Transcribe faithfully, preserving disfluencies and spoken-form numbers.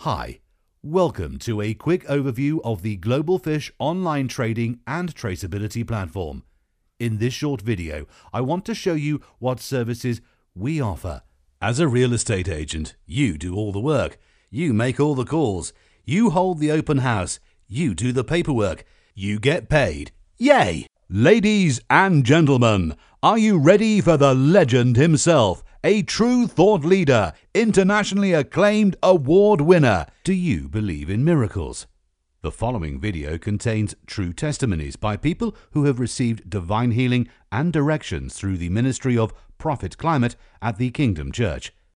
Hi, welcome to a quick overview of the Global Fish online trading and traceability platform. In this short video, I want to show you what services we offer. As a real estate agent, you do all the work, you make all the calls, you hold the open house, you do the paperwork, you get paid. Yay! Ladies and gentlemen, are you ready for the legend himself? A true thought leader, internationally acclaimed award winner. Do you believe in miracles? The following video contains true testimonies by people who have received divine healing and directions through the ministry of Prophet Climate at the Kingdom Church.